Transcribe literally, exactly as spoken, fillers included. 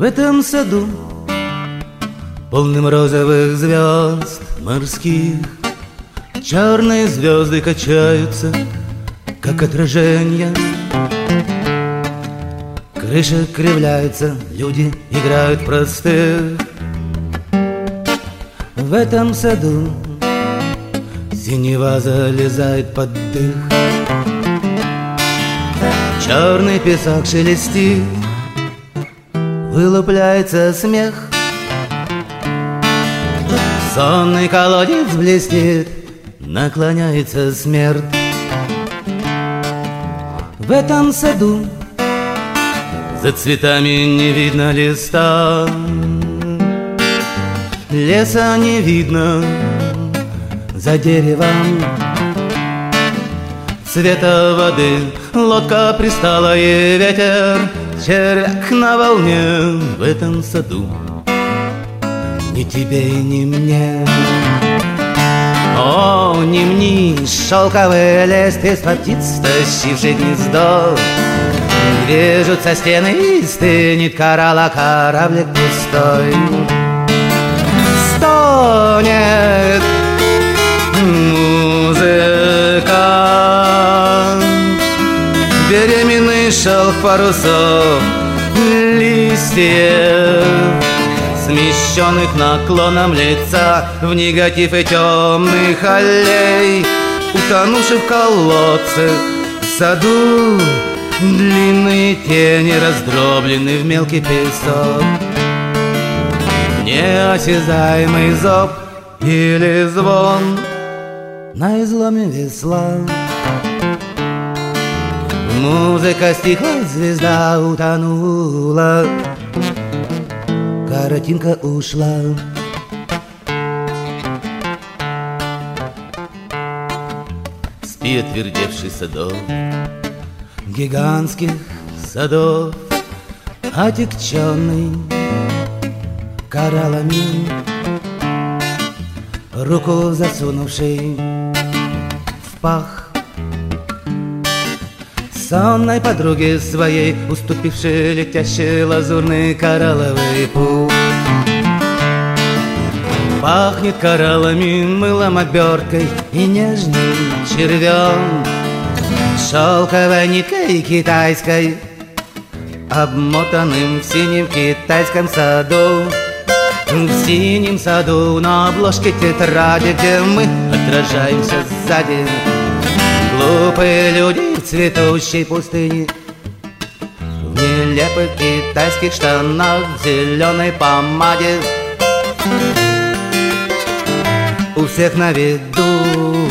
В этом саду, полным розовых звезд морских, черные звезды качаются, как отражения. Крыша кривляется, люди играют простых. В этом саду синева залезает под дых. Черный песок шелестит, вылупляется смех. Сонный колодец блестит, наклоняется смерть. В этом саду за цветами не видно листа, леса не видно за деревом. Цвета воды лодка пристала, и ветер червяк на волне. В этом саду ни тебе и ни мне. О, не мнись, шелковый лист из-под птиц, тащивший гнездо, где жутся стены и стынет коралла, кораблик пустой. Стонет музыка, беременный шелк парусов, листьев, смещенных наклоном лица в негатив и темных аллей, утонувших в колодце в саду. Длинные тени раздроблены в мелкий песок. Неосязаемый зоб или звон на изломе весла. Музыка стихла, звезда утонула, картинка ушла. Спи, отвердевший садок, гигантских садов, отягченный кораллами, руку засунувший в пах сонной подруге своей, уступившей летящий лазурный коралловый пух. Пахнет кораллами, мылом, оберткой и нежным червем, шелковой ниткой китайской, обмотанным в синем китайском саду. В синем саду на обложке тетради, где мы отражаемся сзади. Глупые люди в цветущей пустыне, в нелепых китайских штанах, в зеленой помаде. У всех на виду